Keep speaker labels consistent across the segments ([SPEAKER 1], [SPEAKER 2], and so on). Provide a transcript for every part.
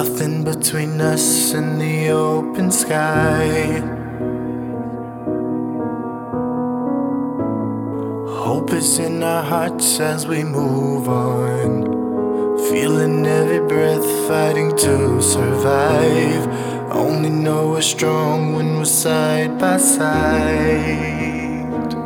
[SPEAKER 1] Nothing between us and the open sky. Hope is in our hearts as we move on, feeling every breath, fighting to survive. Only know we're strong when we're side by side.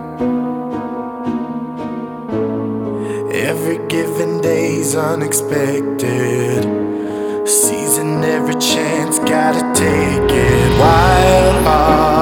[SPEAKER 1] Every given day's unexpected, seizing every chance, gotta take it. Wild heart,